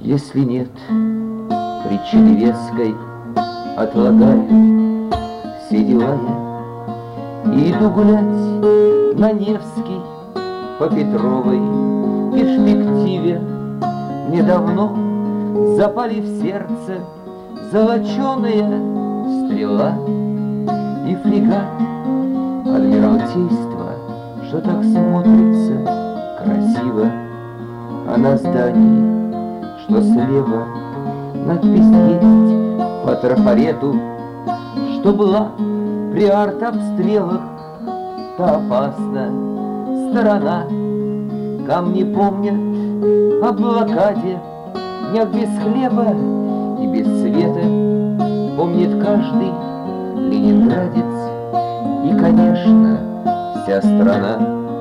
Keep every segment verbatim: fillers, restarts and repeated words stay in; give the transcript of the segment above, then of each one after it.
Если нет причины веской, отлагаю все дела я и иду гулять на Невский по Петровой перспективе. Мне давно запали в сердце золоченая стрела и фрегат Адмиралтейства, что так смотрится красиво, а на здании, что слева, надпись есть по трафарету, что была при артобстрелах та опасна сторона. Камни помнят о блокаде, днях без хлеба и без света. Помнит каждый ленинградец и, конечно, вся страна.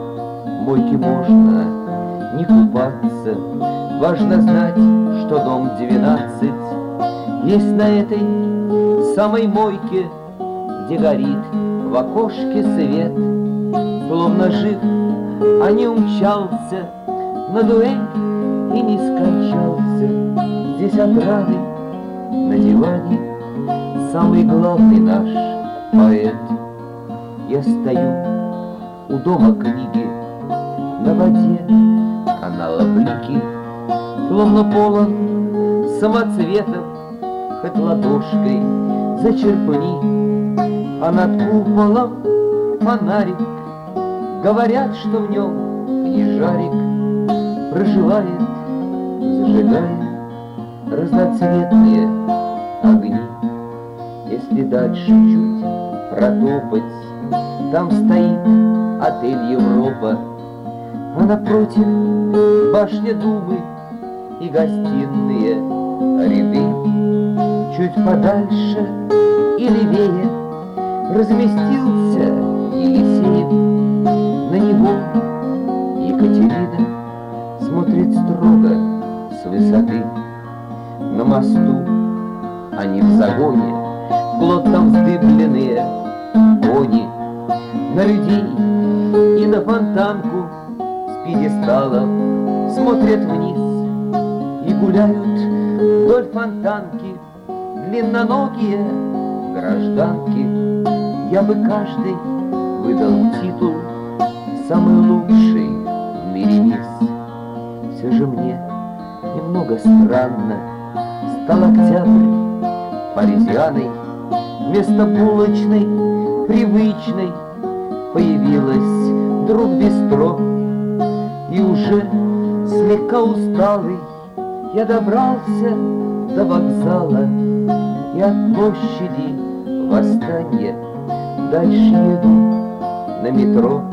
В мойке можно не купаться, важно знать, что дом двенадцать есть на этой самой мойке, где горит в окошке свет. Словно жив, а не умчался на дуэль и не скончался. Здесь отрады на диване самый главный наш поэт. Я стою у дома книги, на воде канала блики, словно полон самоцветов, хоть ладошкой зачерпни, а над куполом фонарик. Говорят, что в нем книжарик проживает, зажигая разноцветные огни. Если дальше чуть протопать, там стоит отель Европа, а напротив башня Думы и гостиные ряды. Чуть подальше и левее разместился Елисеев. На него Екатерина смотрит строго с высоты. На мосту они в загоне, плотно вздыбленные кони. На людей и на фонтанку с пьедесталов смотрят вниз и гуляют вдоль фонтанки длинноногие гражданки. Я бы каждой выдал титул самый лучший в мире мисс. Все же мне немного странно, стал октябрь паризианой, вместо булочной привычной появилась вдруг бистро. И уже слегка усталый я добрался до вокзала и от площади Восстания дальше еду на метро.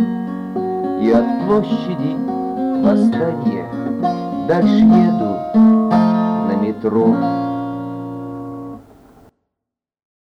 И от площади Восстания дальше еду на метро.